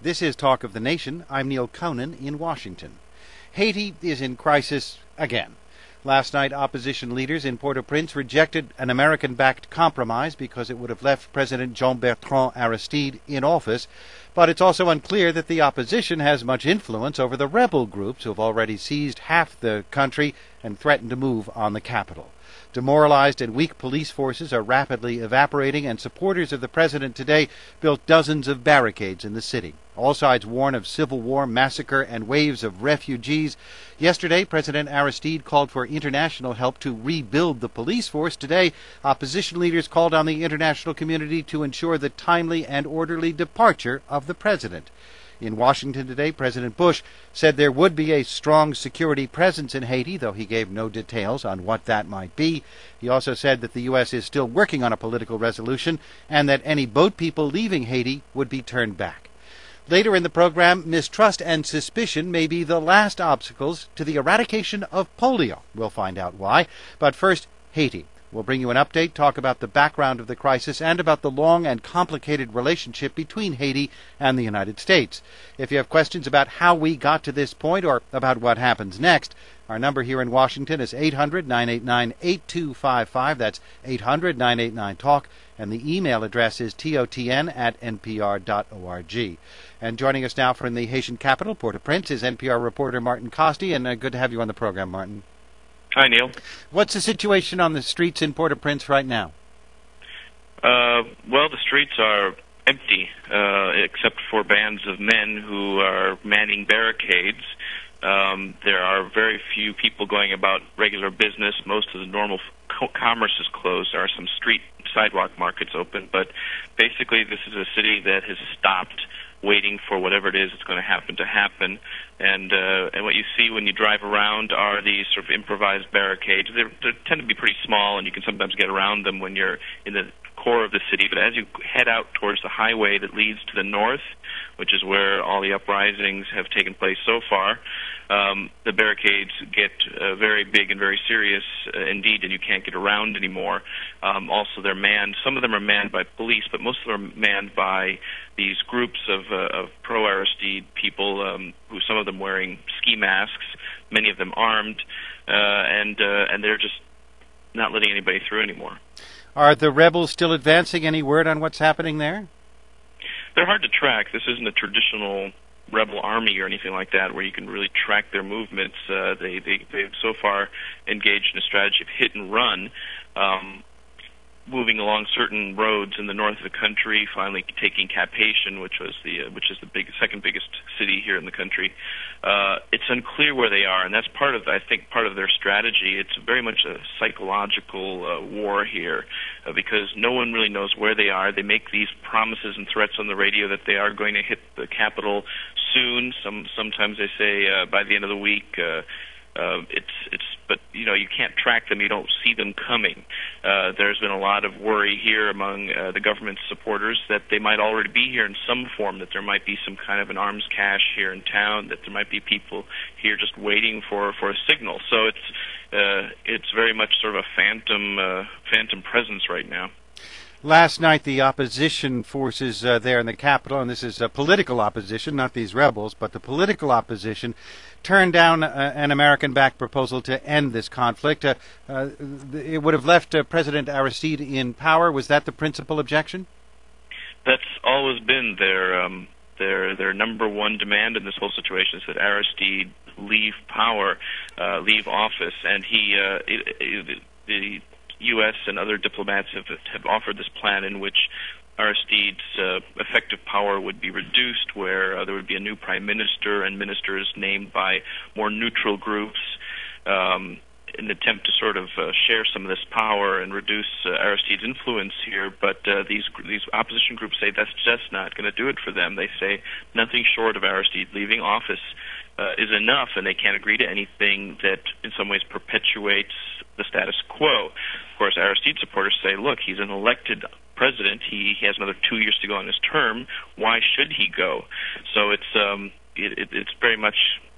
This is Talk of the Nation. I'm Neil Conan in Washington. Haiti is in crisis again. Last night, opposition leaders in Port-au-Prince rejected an American-backed compromise because it would have left President Jean-Bertrand Aristide in office. But it's also unclear that the opposition has much influence over the rebel groups who have already seized half the country and threatened to move on the capital. Demoralized and weak police forces are rapidly evaporating, and supporters of the president today built dozens of barricades in the city. All sides warn of civil war, massacre, and waves of refugees. Yesterday, President Aristide called for international help to rebuild the police force. Today, opposition leaders called on the international community to ensure the timely and orderly departure of the president. In Washington today, President Bush said there would be a strong security presence in Haiti, though he gave no details on what that might be. He also said that the U.S. is still working on a political resolution and that any boat people leaving Haiti would be turned back. Later in the program, mistrust and suspicion may be the last obstacles to the eradication of polio. We'll find out why. But first, Haiti. We'll bring you an update, talk about the background of the crisis, and about the long and complicated relationship between Haiti and the United States. If you have questions about how we got to this point or about what happens next, our number here in Washington is 800-989-8255. That's 800-989-TALK. And the email address is totn@npr.org. And joining us now from the Haitian capital, Port-au-Prince, is NPR reporter Martin Costi. And good to have you on the program, Martin. Hi, Neil. What's the situation on the streets in Port-au-Prince right now? Well, the streets are empty, except for bands of men who are manning barricades. There are very few people going about regular business. Most of the normal commerce is closed. There are some street sidewalk markets open, but basically this is a city that has stopped waiting for whatever it is that's going to happen. And what you see when you drive around are these sort of improvised barricades. They tend to be pretty small, and you can sometimes get around them when you're in the core of the city. But as you head out towards the highway that leads to the north, which is where all the uprisings have taken place so far, the barricades get very big and very serious indeed, and you can't get around anymore. Also, they're manned. Some of them are manned by police, but most of them are manned by these groups of pro-Aristide people, who some of them wearing ski masks, many of them armed, and they're just not letting anybody through anymore. Are the rebels still advancing? Any word on what's happening there? They're hard to track. This isn't a traditional rebel army or anything like that where you can really track their movements. They've so far engaged in a strategy of hit and run, moving along certain roads in the north of the country, finally taking Cap-Haïtien, which is the second biggest city here in the country. It's unclear where they are, and that's part of their strategy. It's very much a psychological war here, because no one really knows where they are. They make these promises and threats on the radio that they are going to hit the capital soon. Sometimes they say by the end of the week. But you can't track them. You don't see them coming. There's been a lot of worry here among the government's supporters that they might already be here in some form, that there might be some kind of an arms cache here in town, that there might be people here just waiting for a signal. So it's very much sort of a phantom presence right now. Last night, the opposition forces there in the capital, and this is political opposition, not these rebels, but the political opposition, turned down an American-backed proposal to end this conflict. It would have left President Aristide in power. Was that the principal objection? That's always been their number one demand in this whole situation, is that Aristide leave power, leave office, and the U.S. and other diplomats have offered this plan in which Aristide's effective power would be reduced, where there would be a new prime minister and ministers named by more neutral groups, in an attempt to sort of share some of this power and reduce Aristide's influence here. But these opposition groups say that's just not going to do it for them. They say nothing short of Aristide leaving office is enough, and they can't agree to anything that in some ways perpetuates the status quo. Of course, Aristide supporters say, look, he's an elected president. He has another 2 years to go on his term. Why should he go? So it's very much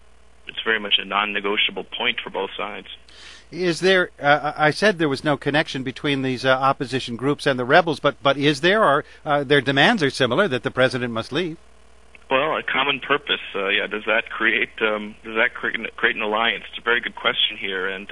a non-negotiable point for both sides. Is there? I said there was no connection between these opposition groups and the rebels, but is there? Or their demands are similar, that the president must leave? Well, common purpose. Does that create an alliance? It's a very good question here, and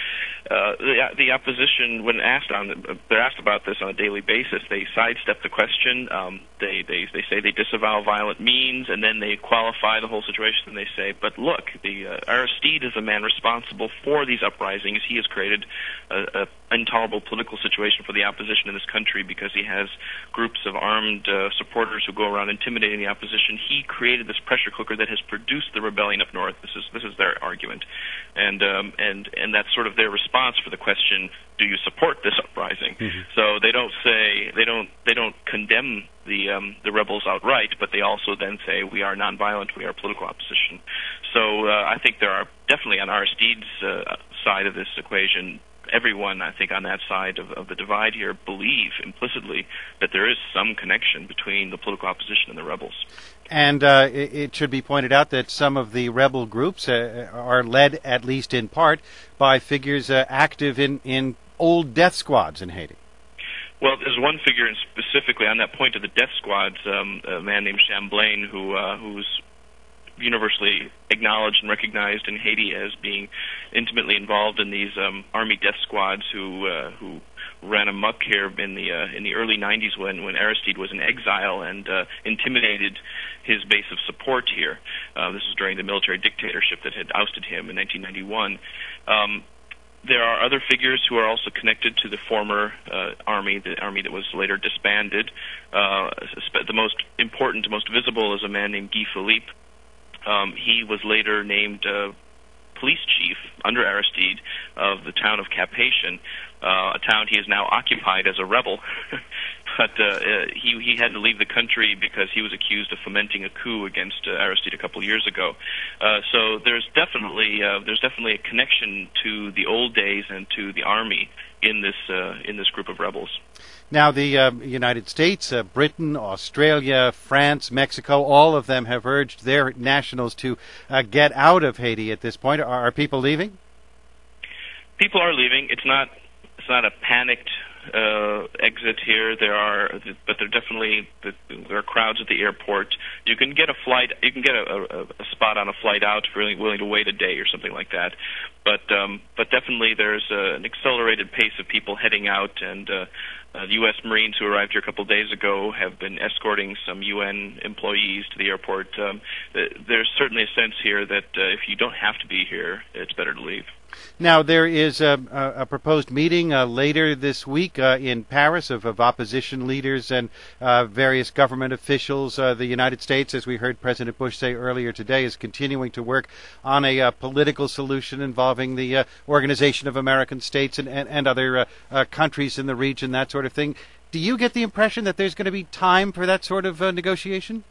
the opposition, when they're asked about this on a daily basis, they sidestep the question. They say they disavow violent means, and then they qualify the whole situation, and they say, but look, Aristide is the man responsible for these uprisings. He has created an intolerable political situation for the opposition in this country because he has groups of armed supporters who go around intimidating the opposition. He created this pressure cooker that has produced the rebellion up north. This is their argument, and that's sort of their response for the question: do you support this uprising? Mm-hmm. So they don't condemn the rebels outright, but they also then say we are nonviolent, we are political opposition. So I think there are definitely on Aristide's side of this equation. Everyone, I think, on that side of the divide here believe implicitly that there is some connection between the political opposition and the rebels. And it should be pointed out that some of the rebel groups are led, at least in part, by figures active in old death squads in Haiti. Well, there's one figure specifically on that point of the death squads, a man named Champlain, who's universally acknowledged and recognized in Haiti as being intimately involved in these army death squads who ran amok here in the early 90s when Aristide was in exile and intimidated his base of support here. This was during the military dictatorship that had ousted him in 1991. There are other figures who are also connected to the former army, the army that was later disbanded. The most important, most visible is a man named Guy Philippe. He was later named police chief under Aristide of the town of Cap-Haïtien, a town he has now occupied as a rebel. But he had to leave the country because he was accused of fomenting a coup against Aristide a couple of years ago. So there's definitely a connection to the old days and to the army in this group of rebels. Now, the United States, Britain, Australia, France, Mexico, all of them have urged their nationals to get out of Haiti at this point. Are people leaving? People are leaving. It's not a panicked exit here. But there are crowds at the airport. You can get a flight. You can get a spot on a flight out if you're willing to wait a day or something like that. But definitely there's an accelerated pace of people heading out, and the U.S. Marines who arrived here a couple of days ago have been escorting some UN employees to the airport. There's certainly a sense here that if you don't have to be here, it's better to leave. Now, there is a proposed meeting later this week in Paris of opposition leaders and various government officials. The United States, as we heard President Bush say earlier today, is continuing to work on a political solution involving the Organization of American States and other countries in the region, that sort of thing. Do you get the impression that there's going to be time for that sort of negotiation?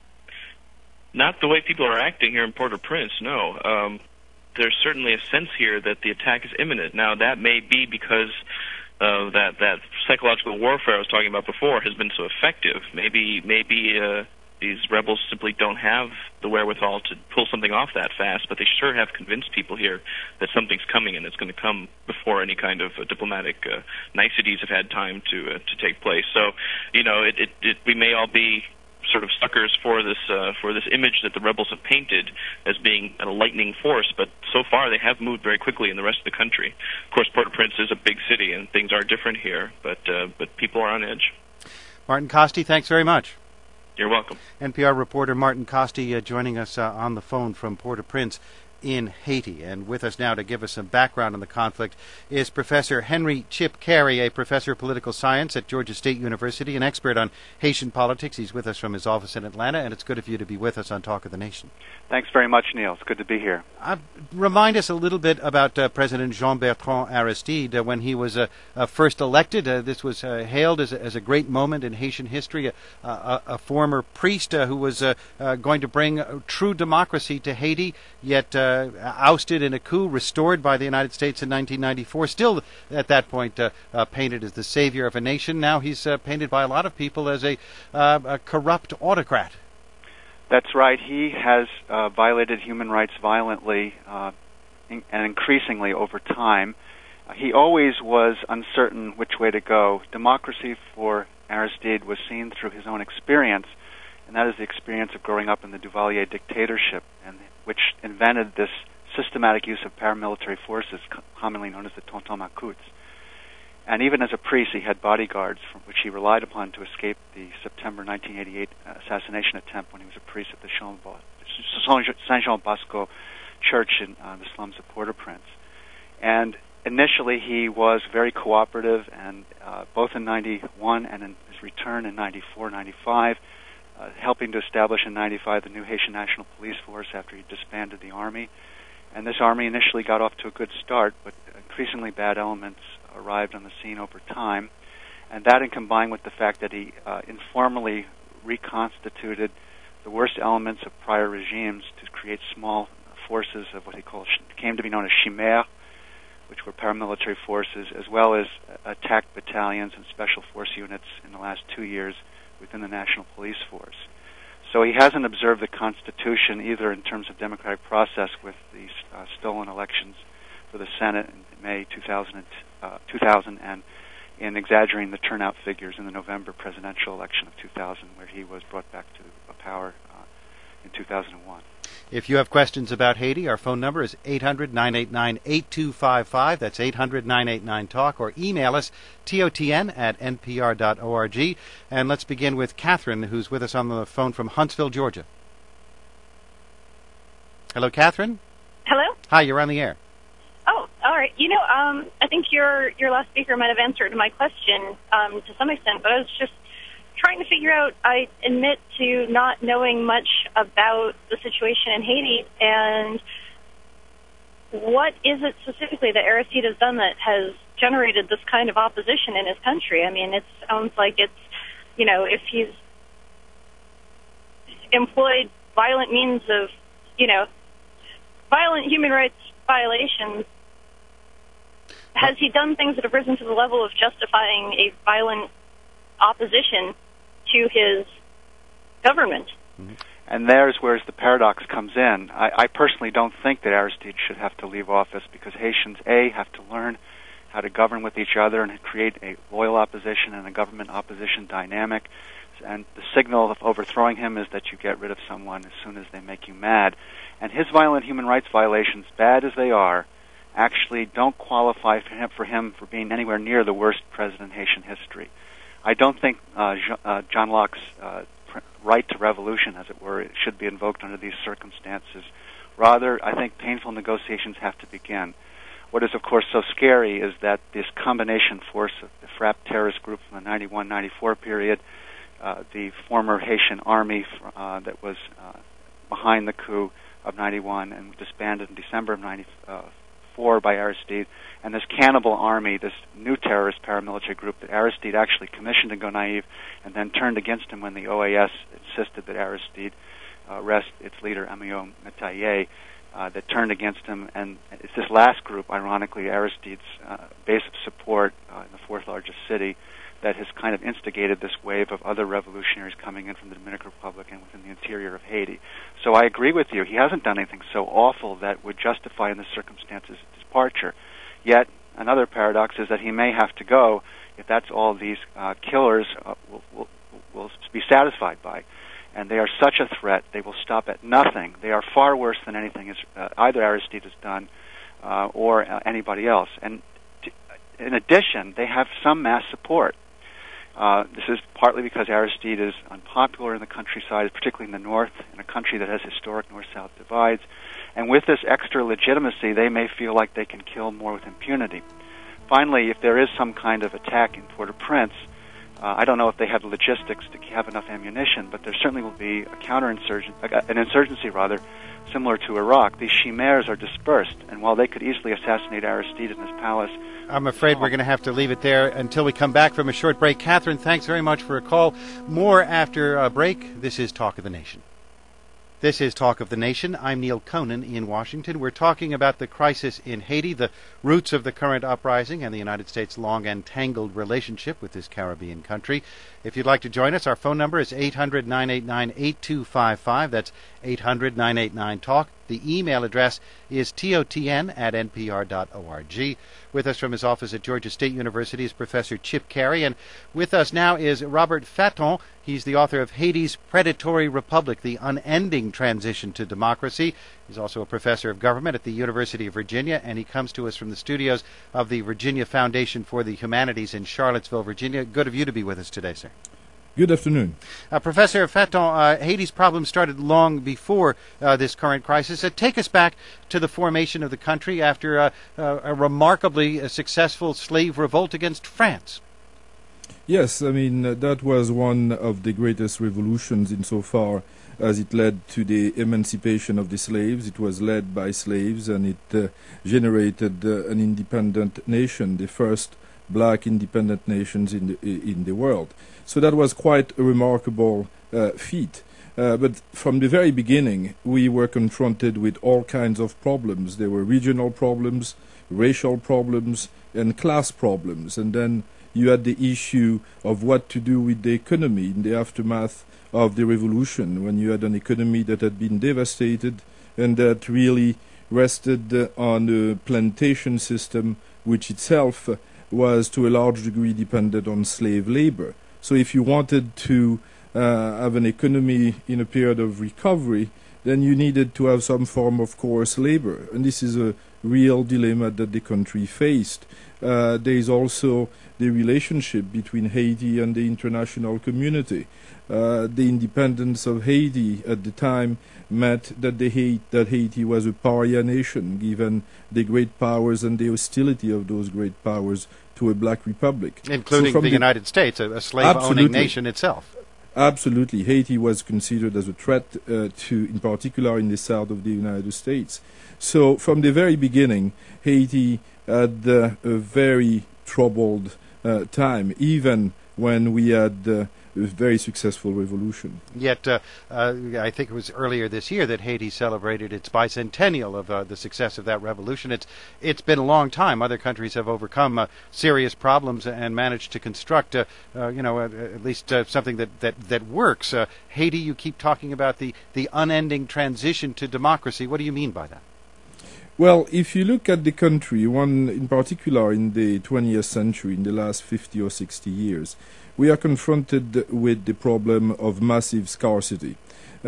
Not the way people are acting here in Port-au-Prince, no. There's certainly a sense here that the attack is imminent. Now, that may be because that psychological warfare I was talking about before has been so effective. Maybe these rebels simply don't have the wherewithal to pull something off that fast, but they sure have convinced people here that something's coming, and it's going to come before any kind of diplomatic niceties have had time to take place. So, we may all be sort of suckers for this image that the rebels have painted as being a lightning force, but so far they have moved very quickly in the rest of the country. Of course, Port-au-Prince is a big city, and things are different here, but people are on edge. Martin Kaste, thanks very much. You're welcome. NPR reporter Martin Kaste joining us on the phone from Port-au-Prince in Haiti. And with us now to give us some background on the conflict is Professor Henry Chip Carey, a professor of political science at Georgia State University, an expert on Haitian politics. He's with us from his office in Atlanta, and it's good of you to be with us on Talk of the Nation. Thanks very much, Neil. It's good to be here. Remind us a little bit about President Jean-Bertrand Aristide. When he was first elected, this was hailed as a great moment in Haitian history, a former priest who was going to bring true democracy to Haiti, yet ousted in a coup, restored by the United States in 1994, still at that point painted as the savior of a nation. Now he's painted by a lot of people as a corrupt autocrat. That's right. He has violated human rights violently and increasingly over time. He always was uncertain which way to go. Democracy for Aristide was seen through his own experience and that is the experience of growing up in the Duvalier dictatorship, and which invented this systematic use of paramilitary forces, commonly known as the Tonton Macoutes. And even as a priest, he had bodyguards from which he relied upon to escape the September 1988 assassination attempt when he was a priest at the Saint-Jean-Bosco church in the slums of Port-au-Prince. And initially, he was very cooperative, and both in 91 and in his return in 94, 95, helping to establish in 95 the new Haitian National Police Force after he disbanded the army. And this army initially got off to a good start, but increasingly bad elements arrived on the scene over time. And that, and combined with the fact that he informally reconstituted the worst elements of prior regimes to create small forces of what he came to be known as chimères, which were paramilitary forces, as well as attack battalions and special force units in the last 2 years within the National Police Force. So he hasn't observed the Constitution either in terms of democratic process with the stolen elections for the Senate in May 2000 and in exaggerating the turnout figures in the November presidential election of 2000, where he was brought back to power in 2001. If you have questions about Haiti, our phone number is 800-989-8255. That's 800-989-TALK. Or email us, totn@npr.org. And let's begin with Catherine, who's with us on the phone from Huntsville, Georgia. Hello, Catherine? Hello? Hi, you're on the air. Oh, all right. I think your last speaker might have answered my question to some extent, but I was just trying to figure out, I admit to not knowing much about the situation in Haiti, and what is it specifically that Aristide has done that has generated this kind of opposition in his country? I mean, it sounds like it's, if he's employed violent means of, violent human rights violations, has he done things that have risen to the level of justifying a violent opposition to his government? Mm-hmm. And there's where the paradox comes in. I personally don't think that Aristide should have to leave office, because Haitians, A, have to learn how to govern with each other and create a loyal opposition and a government-opposition dynamic. And the signal of overthrowing him is that you get rid of someone as soon as they make you mad. And his violent human rights violations, bad as they are, actually don't qualify for him for being anywhere near the worst president in Haitian history. I don't think John Locke's right to revolution, as it were, it should be invoked under these circumstances. Rather, I think painful negotiations have to begin. What is, of course, so scary is that this combination force of the FRAP terrorist group from the 91-94 period, the former Haitian army that was behind the coup of 91 and disbanded in December of 94 by Aristide, and this cannibal army, this new terrorist paramilitary group that Aristide actually commissioned in Gonaïves and then turned against him when the OAS insisted that Aristide arrest its leader, Amiot Métayer, that turned against him. And it's this last group, ironically, Aristide's base of support in the fourth largest city, that has kind of instigated this wave of other revolutionaries coming in from the Dominican Republic and within the interior of Haiti. So I agree with you. He hasn't done anything so awful that would justify in the circumstances his departure. Yet, another paradox is that he may have to go if that's all these killers will be satisfied by. And they are such a threat, they will stop at nothing. They are far worse than anything either Aristide has done or anybody else. And in addition, they have some mass support. This is partly because Aristide is unpopular in the countryside, particularly in the north, in a country that has historic north-south divides. And with this extra legitimacy, they may feel like they can kill more with impunity. Finally, if there is some kind of attack in Port-au-Prince, I don't know if they have the logistics to have enough ammunition, but there certainly will be an insurgency similar to Iraq. These chimères are dispersed, and while they could easily assassinate Aristide in his palace, I'm afraid we're going to have to leave it there until we come back from a short break. Catherine, thanks very much for a call. More after a break. This is Talk of the Nation. This is Talk of the Nation. I'm Neil Conan in Washington. We're talking about the crisis in Haiti, the roots of the current uprising, and the United States' long and tangled relationship with this Caribbean country. If you'd like to join us, our phone number is 800-989-8255. That's 800-989-TALK. The email address is totn@npr.org. With us from his office at Georgia State University is Professor Chip Carey, and with us now is Robert Fatton. He's the author of Haiti's Predatory Republic, The Unending Transition to Democracy. He's also a professor of government at the University of Virginia, and he comes to us from the studios of the Virginia Foundation for the Humanities in Charlottesville, Virginia. Good of you to be with us today, sir. Good afternoon. Professor Fatton, Haiti's problem started long before this current crisis. Take us back to the formation of the country after a remarkably successful slave revolt against France. Yes, I mean, that was one of the greatest revolutions insofar as it led to the emancipation of the slaves. It was led by slaves, and it generated an independent nation, the first black independent nations in the world. So that was quite a remarkable feat. But from the very beginning, we were confronted with all kinds of problems. There were regional problems, racial problems, and class problems. And then you had the issue of what to do with the economy in the aftermath of the revolution, when you had an economy that had been devastated and that really rested on a plantation system which itself was to a large degree dependent on slave labor. So if you wanted to have an economy in a period of recovery, then you needed to have some form of coerced labor. And this is a real dilemma that the country faced. There is also the relationship between Haiti and the international community. The independence of Haiti at the time meant that Haiti was a pariah nation, given the great powers and the hostility of those great powers to a black republic. Including the United States, a slave-owning nation itself. Absolutely. Haiti was considered as a threat in particular in the south of the United States. So from the very beginning, Haiti had a very troubled time, even when we had a very successful revolution. Yet, I think it was earlier this year that Haiti celebrated its bicentennial of the success of that revolution. It's been a long time. Other countries have overcome serious problems and managed to construct, at least something that works. Haiti, you keep talking about the unending transition to democracy. What do you mean by that? Well, if you look at the country, one in particular in the 20th century, in the last 50 or 60 years, we are confronted with the problem of massive scarcity.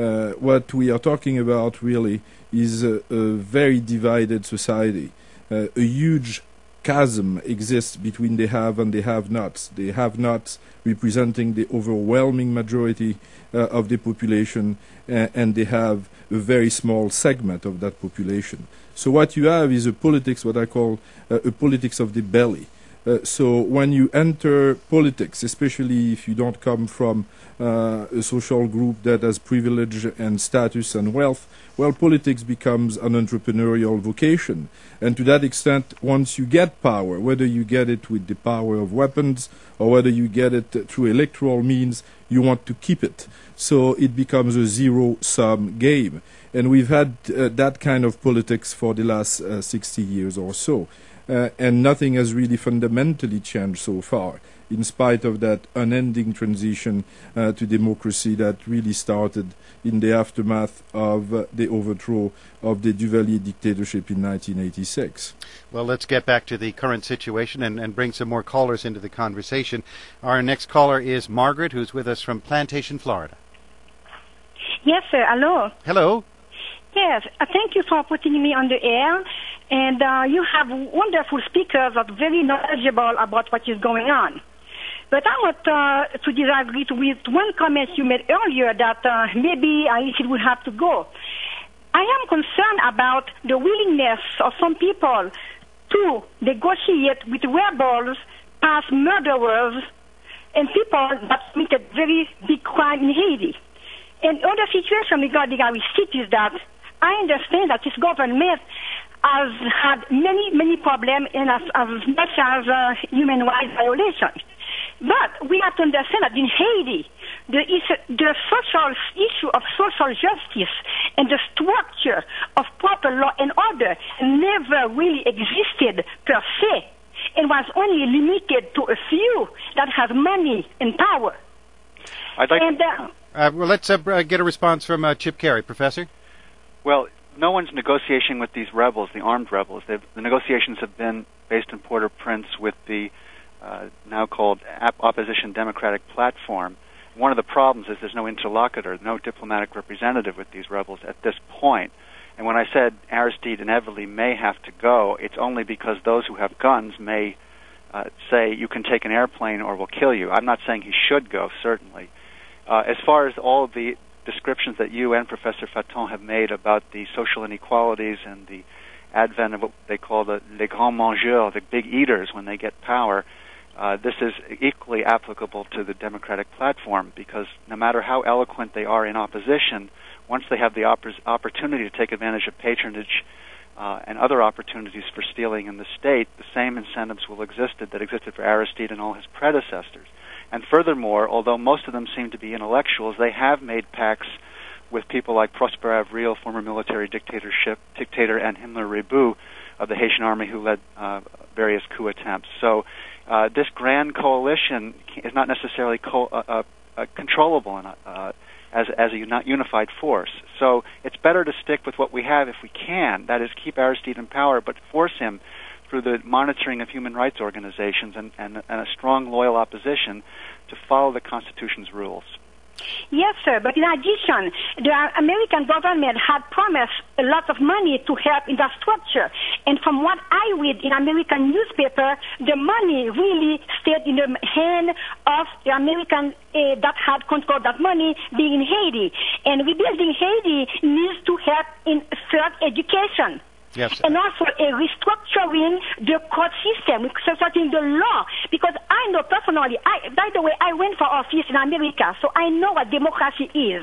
What we are talking about really is a very divided society. A huge chasm exists between the have and the have-nots. The have-nots representing the overwhelming majority of the population, and they have a very small segment of that population. So what you have is a politics, what I call a politics of the belly. So when you enter politics, especially if you don't come from a social group that has privilege and status and wealth, well, politics becomes an entrepreneurial vocation. And to that extent, once you get power, whether you get it with the power of weapons or whether you get it through electoral means, you want to keep it. So it becomes a zero-sum game. And we've had that kind of politics for the last 60 years or so. And nothing has really fundamentally changed so far, in spite of that unending transition to democracy that really started in the aftermath of the overthrow of the Duvalier dictatorship in 1986. Well, let's get back to the current situation and bring some more callers into the conversation. Our next caller is Margaret, who's with us from Plantation, Florida. Yes, sir. Hello. Hello. Yes. Thank you for putting me on the air. And you have wonderful speakers that are very knowledgeable about what is going on. But I want to disagree with one comment you made earlier that maybe Haiti will have to go. I am concerned about the willingness of some people to negotiate with rebels, past murderers, and people that committed very big crime in Haiti. And other situation regarding our cities that I understand that this government has had many problems and as much as human rights violations. But we have to understand that in Haiti, the social issue of social justice and the structure of proper law and order never really existed per se, and was only limited to a few that have money and power. I'd like well, let's get a response from Chip Carey. Professor? Well, no one's negotiating with these rebels, the armed rebels. The negotiations have been based in Port-au-Prince with the now called Opposition Democratic Platform. One of the problems is there's no interlocutor, no diplomatic representative with these rebels at this point. And when I said Aristide inevitably may have to go, it's only because those who have guns may say you can take an airplane or we'll kill you. I'm not saying he should go, certainly. As far as all of the descriptions that you and Professor Fatton have made about the social inequalities and the advent of what they call les grands mangeurs, the big eaters when they get power, this is equally applicable to the Democratic platform, because no matter how eloquent they are in opposition, once they have the opportunity to take advantage of patronage and other opportunities for stealing in the state, the same incentives will exist that existed for Aristide and all his predecessors. And furthermore, although most of them seem to be intellectuals, they have made pacts with people like Prosper Avril, former military dictator, and Himmler Rebu of the Haitian army, who led various coup attempts. So this grand coalition is not necessarily controllable as a unified force. So it's better to stick with what we have if we can, that is, keep Aristide in power, but force him through the monitoring of human rights organizations and a strong, loyal opposition to follow the Constitution's rules. Yes, sir, but in addition, the American government had promised a lot of money to help in that structure. And from what I read in American newspaper, the money really stayed in the hand of the American that had controlled that money, being in Haiti. And rebuilding Haiti needs to help in third education. Yes. And also restructuring the court system, restructuring the law. Because I know personally, by the way, I went for office in America, so I know what democracy is.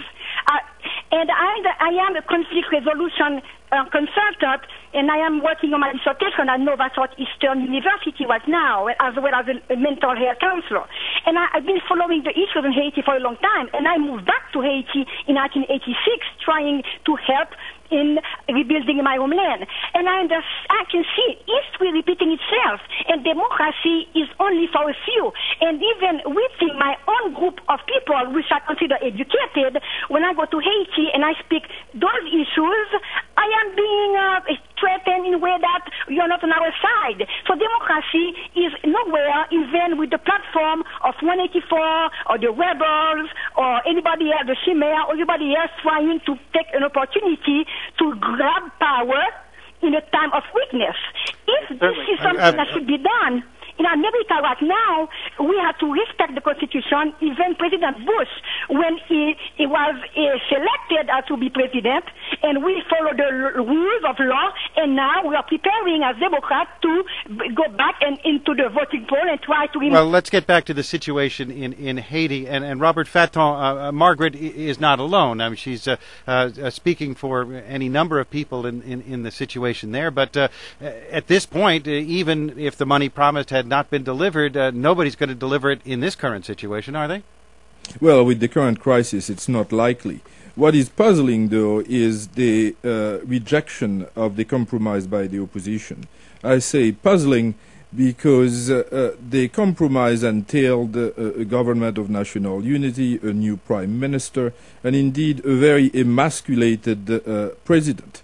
And I am a conflict resolution consultant, and I am working on my dissertation at Nova Southeastern University right now, as well as a mental health counselor. And I've been following the issues in Haiti for a long time, and I moved back to Haiti in 1986 trying to help in rebuilding my homeland. And I can see history repeating itself, and democracy is only for a few. And even within my own group of people, which I consider educated, when I go to Haiti and I speak those issues, I am being threatened in a way that you're not on our side. So democracy is nowhere even with the platform of 184 or the rebels or anybody else, the Chimera, or anybody else trying to take an opportunity to grab power in a time of weakness. If this is something that should be done, in America right now, we have to respect the Constitution. Even President Bush, when he was selected to be president, and we follow the rules of law, and now we are preparing as Democrats to go back and into the voting poll and try to... Well, let's get back to the situation in Haiti. And Robert Fatton, Margaret is not alone. I mean, she's speaking for any number of people in the situation there. But at this point, even if the money promised had not been delivered, nobody's going to deliver it in this current situation, are they? Well, with the current crisis, it's not likely. What is puzzling, though, is the rejection of the compromise by the opposition. I say puzzling because the compromise entailed a government of national unity, a new prime minister, and indeed a very emasculated president.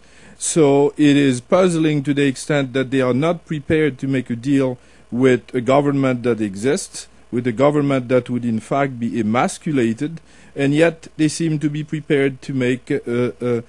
So it is puzzling to the extent that they are not prepared to make a deal with a government that exists, with a government that would in fact be emasculated, and yet they seem to be prepared to make a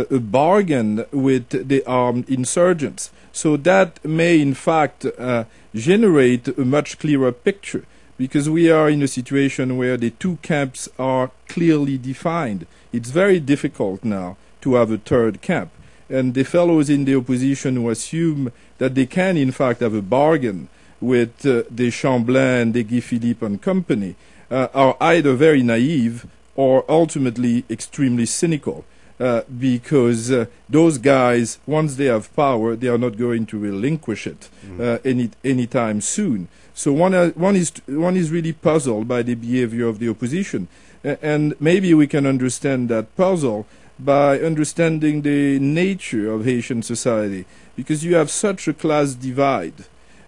bargain with the armed insurgents. So that may in fact generate a much clearer picture, because we are in a situation where the two camps are clearly defined. It's very difficult now to have a third camp. And the fellows in the opposition who assume that they can in fact have a bargain with the Chamblin and the Guy Philippe and company are either very naive or ultimately extremely cynical, because those guys, once they have power, they are not going to relinquish it anytime soon. So one is really puzzled by the behavior of the opposition, and maybe we can understand that puzzle by understanding the nature of Haitian society, because you have such a class divide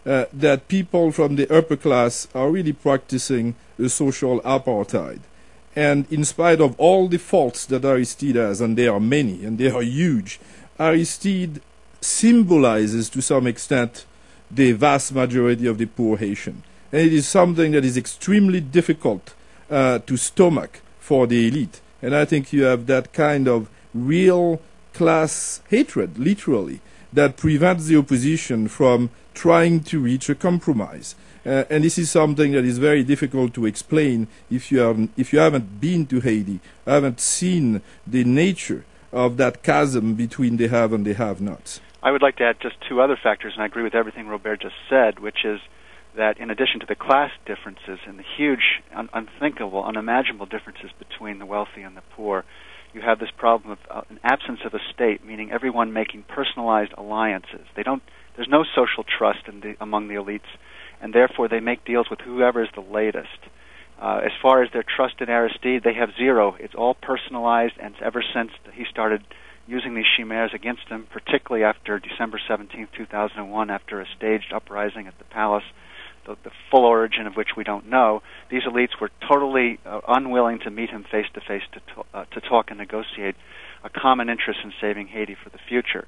that people from the upper class are really practicing a social apartheid. And in spite of all the faults that Aristide has, and there are many, and they are huge, Aristide symbolizes to some extent the vast majority of the poor Haitian. And it is something that is extremely difficult to stomach for the elite. And I think you have that kind of real class hatred, literally, that prevents the opposition from trying to reach a compromise. And this is something that is very difficult to explain if you haven't been to Haiti, haven't seen the nature of that chasm between the have and the have-nots. I would like to add just two other factors, and I agree with everything Robert just said, which is that in addition to the class differences and the huge, unthinkable, unimaginable differences between the wealthy and the poor, you have this problem of an absence of a state, meaning everyone making personalized alliances. There's no social trust among the elites, and therefore they make deals with whoever is the latest. As far as their trust in Aristide, they have zero. It's all personalized, and ever since he started using these chimeras against them, particularly after December 17, 2001, after a staged uprising at the palace, the full origin of which we don't know, these elites were totally unwilling to meet him face-to-face to talk and negotiate a common interest in saving Haiti for the future.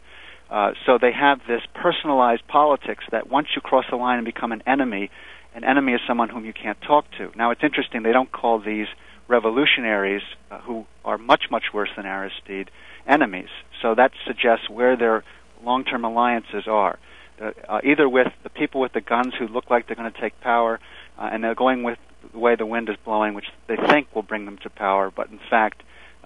So they have this personalized politics that once you cross the line and become an enemy is someone whom you can't talk to. Now, it's interesting, they don't call these revolutionaries, who are much, much worse than Aristide, enemies. So that suggests where their long-term alliances are. Either with the people with the guns who look like they're going to take power, and they're going with the way the wind is blowing, which they think will bring them to power, but in fact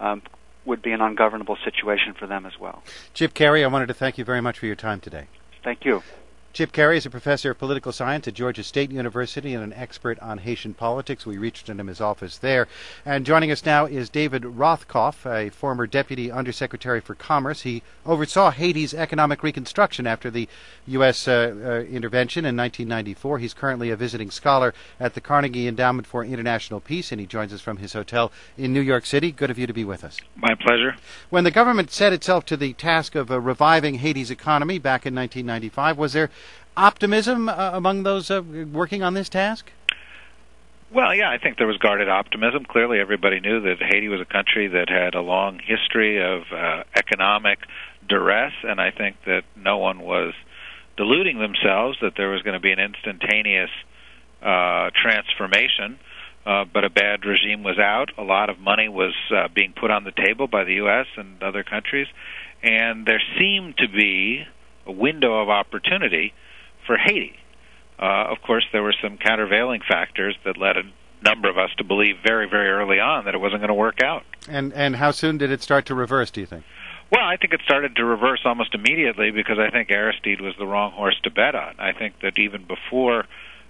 would be an ungovernable situation for them as well. Chip Carey, I wanted to thank you very much for your time today. Thank you. Chip Carey is a professor of political science at Georgia State University and an expert on Haitian politics. We reached him in his office there. And joining us now is David Rothkopf, a former Deputy Undersecretary for Commerce. He oversaw Haiti's economic reconstruction after the U.S. Intervention in 1994. He's currently a visiting scholar at the Carnegie Endowment for International Peace, and he joins us from his hotel in New York City. Good of you to be with us. My pleasure. When the government set itself to the task of reviving Haiti's economy back in 1995, was there optimism among those working on this task? Well, yeah, I think there was guarded optimism. Clearly, everybody knew that Haiti was a country that had a long history of economic duress, and I think that no one was deluding themselves that there was going to be an instantaneous transformation. But a bad regime was out. A lot of money was being put on the table by the U.S. and other countries, and there seemed to be a window of opportunity for Haiti. Of course, there were some countervailing factors that led a number of us to believe very, very early on that it wasn't going to work out. And how soon did it start to reverse, do you think? Well, I think it started to reverse almost immediately because I think Aristide was the wrong horse to bet on. I think that even before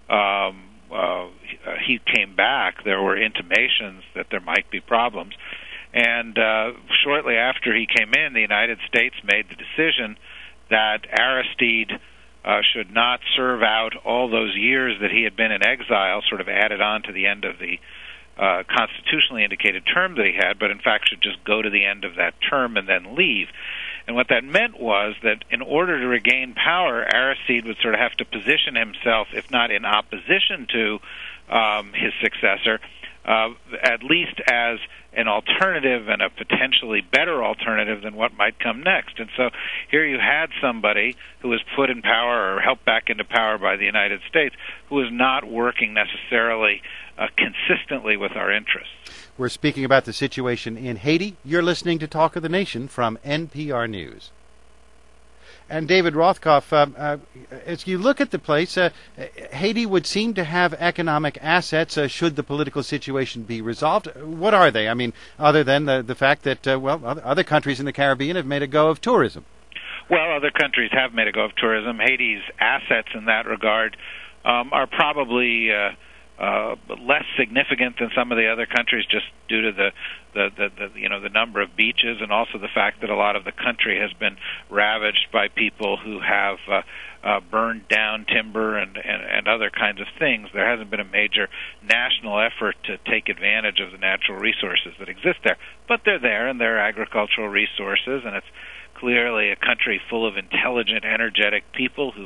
he came back, there were intimations that there might be problems. And shortly after he came in, the United States made the decision that Aristide should not serve out all those years that he had been in exile, sort of added on to the end of the constitutionally indicated term that he had, but in fact should just go to the end of that term and then leave. And what that meant was that in order to regain power, Aristide would sort of have to position himself, if not in opposition to his successor, at least as an alternative and a potentially better alternative than what might come next. And so here you had somebody who was put in power or helped back into power by the United States who was not working necessarily consistently with our interests. We're speaking about the situation in Haiti. You're listening to Talk of the Nation from NPR News. And David Rothkopf, as you look at the place, Haiti would seem to have economic assets should the political situation be resolved. What are they? I mean, other than the fact that, other countries in the Caribbean have made a go of tourism. Well, other countries have made a go of tourism. Haiti's assets in that regard are probably less significant than some of the other countries, just due to the number of beaches, and also the fact that a lot of the country has been ravaged by people who have burned down timber and other kinds of things. There hasn't been a major national effort to take advantage of the natural resources that exist there, but they're there, and they're agricultural resources, and it's clearly a country full of intelligent, energetic people who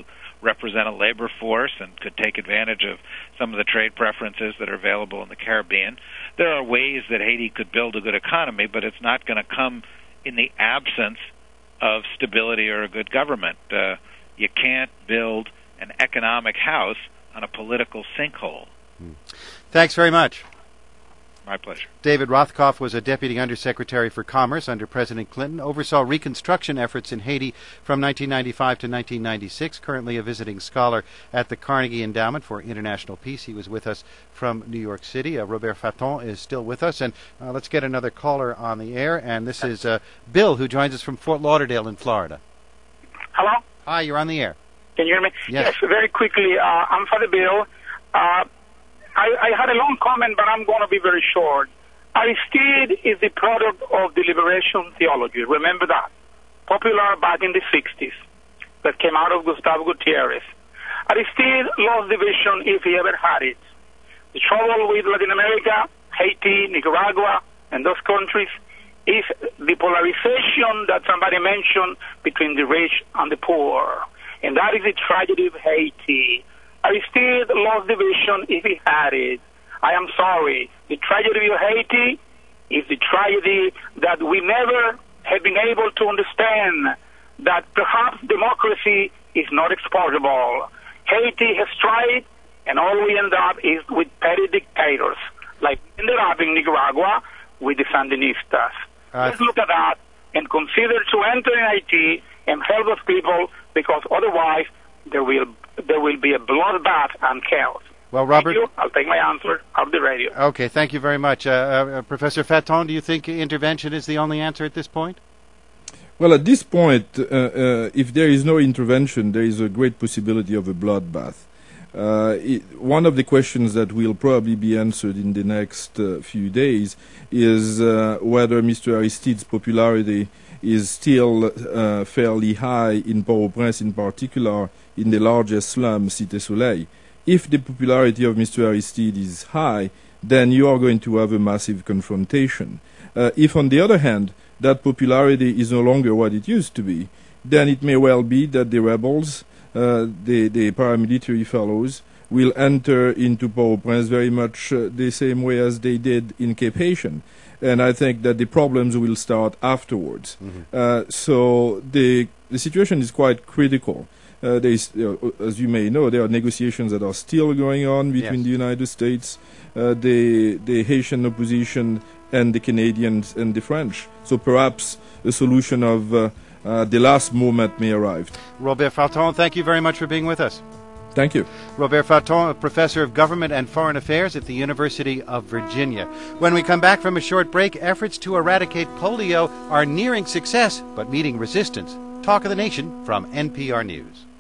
represent a labor force and could take advantage of some of the trade preferences that are available in the Caribbean. There are ways that Haiti could build a good economy, but it's not going to come in the absence of stability or a good government. You can't build an economic house on a political sinkhole. Thanks very much. My pleasure. David Rothkopf was a Deputy Undersecretary for Commerce under President Clinton, oversaw reconstruction efforts in Haiti from 1995 to 1996, currently a visiting scholar at the Carnegie Endowment for International Peace. He was with us from New York City. Robert Fatton is still with us, and let's get another caller on the air, and this is Bill, who joins us from Fort Lauderdale in Florida. Hello? Hi, you're on the air. Can you hear me? Yes, very quickly. I'm Father Bill. I had a long comment, but I'm going to be very short. Aristide is the product of the liberation theology. Remember that. Popular back in the 60s. That came out of Gustavo Gutierrez. Aristide lost the vision if he ever had it. The trouble with Latin America, Haiti, Nicaragua, and those countries is the polarization that somebody mentioned between the rich and the poor. And that is the tragedy of Haiti. Aristide lost the vision if he had it. I am sorry. The tragedy of Haiti is the tragedy that we never have been able to understand that perhaps democracy is not exportable. Haiti has tried, and all we end up is with petty dictators, like we ended up in Nicaragua with the Sandinistas. Let's look at that and consider to enter in Haiti and help those people, because otherwise there will be a bloodbath and chaos. Well, Robert, thank you. I'll take my answer off the radio. Okay, thank you very much. Professor Fatton, do you think intervention is the only answer at this point? Well, at this point, if there is no intervention, there is a great possibility of a bloodbath. One of the questions that will probably be answered in the next few days is whether Mr. Aristide's popularity is still fairly high in Port-au-Prince, in particular in the largest slum, Cité Soleil. If the popularity of Mr. Aristide is high, then you are going to have a massive confrontation. If, on the other hand, that popularity is no longer what it used to be, then it may well be that the rebels, the paramilitary fellows, will enter into Port-au-Prince very much the same way as they did in Cape Haitian. And I think that the problems will start afterwards. Mm-hmm. So the situation is quite critical. There is, as you may know, there are negotiations that are still going on between the United States, the Haitian opposition, and the Canadians and the French. So perhaps a solution of the last moment may arrive. Robert Fatton, thank you very much for being with us. Thank you. Robert Fatton, a professor of government and foreign affairs at the University of Virginia. When we come back from a short break, efforts to eradicate polio are nearing success, but meeting resistance. Talk of the Nation from NPR News.